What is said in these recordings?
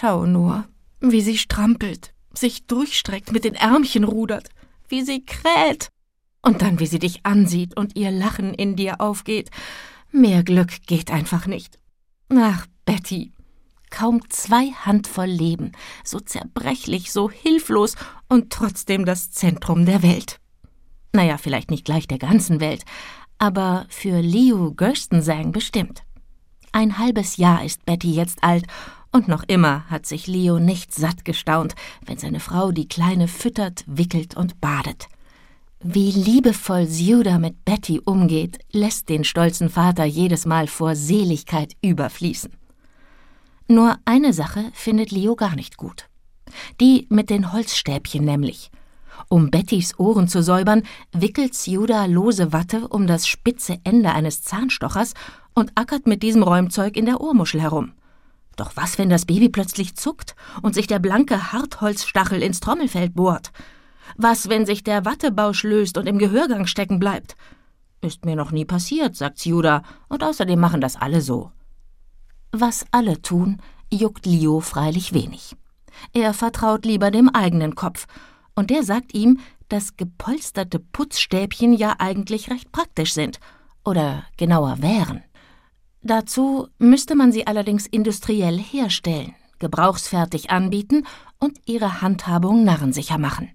Schau nur, wie sie strampelt, sich durchstreckt, mit den Ärmchen rudert, wie sie kräht. Und dann, wie sie dich ansieht und ihr Lachen in dir aufgeht. Mehr Glück geht einfach nicht. Ach, Betty, kaum 2 Handvoll Leben, so zerbrechlich, so hilflos und trotzdem das Zentrum der Welt. Naja, vielleicht nicht gleich der ganzen Welt, aber für Leo Gerstenzang bestimmt. 1 halbes Jahr ist Betty jetzt alt und noch immer hat sich Leo nicht satt gestaunt, wenn seine Frau die Kleine füttert, wickelt und badet. Wie liebevoll Sjuda mit Betty umgeht, lässt den stolzen Vater jedes Mal vor Seligkeit überfließen. Nur eine Sache findet Leo gar nicht gut. Die mit den Holzstäbchen nämlich. Um Bettys Ohren zu säubern, wickelt Sjuda lose Watte um das spitze Ende eines Zahnstochers und ackert mit diesem Räumzeug in der Ohrmuschel herum. Doch was, wenn das Baby plötzlich zuckt und sich der blanke Hartholzstachel ins Trommelfell bohrt? Was, wenn sich der Wattebausch löst und im Gehörgang stecken bleibt? Ist mir noch nie passiert, sagt Sjuda, und außerdem machen das alle so. Was alle tun, juckt Leo freilich wenig. Er vertraut lieber dem eigenen Kopf, und der sagt ihm, dass gepolsterte Putzstäbchen ja eigentlich recht praktisch sind, oder genauer wären. Dazu müsste man sie allerdings industriell herstellen, gebrauchsfertig anbieten und ihre Handhabung narrensicher machen.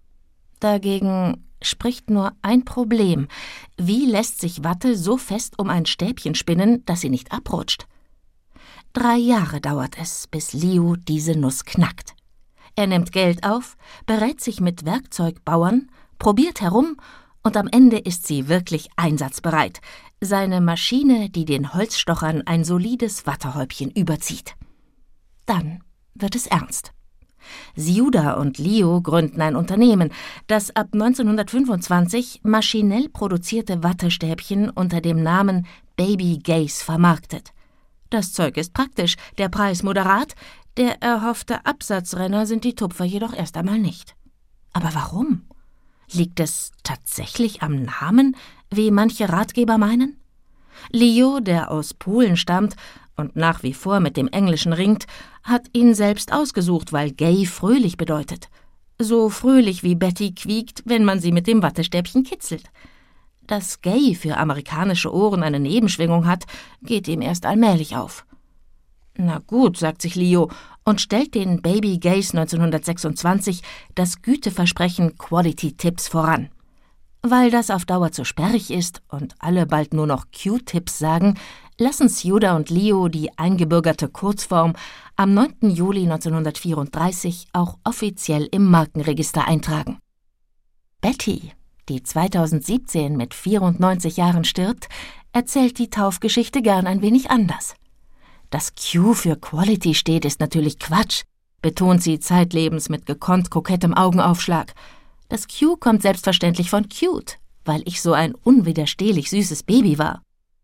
Dagegen spricht nur ein Problem. Wie lässt sich Watte so fest um ein Stäbchen spinnen, dass sie nicht abrutscht? 3 Jahre dauert es, bis Leo diese Nuss knackt. Er nimmt Geld auf, berät sich mit Werkzeugbauern, probiert herum und am Ende ist sie wirklich einsatzbereit. Seine Maschine, die den Holzstochern ein solides Wattehäubchen überzieht. Dann wird es ernst. Sjuda und Leo gründen ein Unternehmen, das ab 1925 maschinell produzierte Wattestäbchen unter dem Namen Baby Gaze vermarktet. Das Zeug ist praktisch, der Preis moderat, der erhoffte Absatzrenner sind die Tupfer jedoch erst einmal nicht. Aber warum? Liegt es tatsächlich am Namen, wie manche Ratgeber meinen? Leo, der aus Polen stammt und nach wie vor mit dem Englischen ringt, hat ihn selbst ausgesucht, weil gay fröhlich bedeutet. So fröhlich wie Betty quiekt, wenn man sie mit dem Wattestäbchen kitzelt. Dass gay für amerikanische Ohren eine Nebenschwingung hat, geht ihm erst allmählich auf. Na gut, sagt sich Leo und stellt den Baby Gaze 1926 das Güteversprechen Quality Tips voran. Weil das auf Dauer zu sperrig ist und alle bald nur noch Q-Tips sagen, lassen Sjuda und Leo die eingebürgerte Kurzform am 9. Juli 1934 auch offiziell im Markenregister eintragen. Betty, die 2017 mit 94 Jahren stirbt, erzählt die Taufgeschichte gern ein wenig anders. Dass Q für Quality steht, ist natürlich Quatsch, betont sie zeitlebens mit gekonnt kokettem Augenaufschlag. Das Q kommt selbstverständlich von cute, weil ich so ein unwiderstehlich süßes Baby war.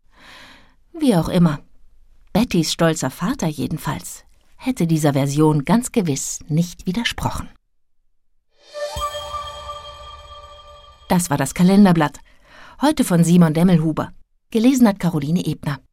Wie auch immer. Bettys stolzer Vater jedenfalls hätte dieser Version ganz gewiss nicht widersprochen. Das war das Kalenderblatt. Heute von Simon Demmelhuber. Gelesen hat Caroline Ebner.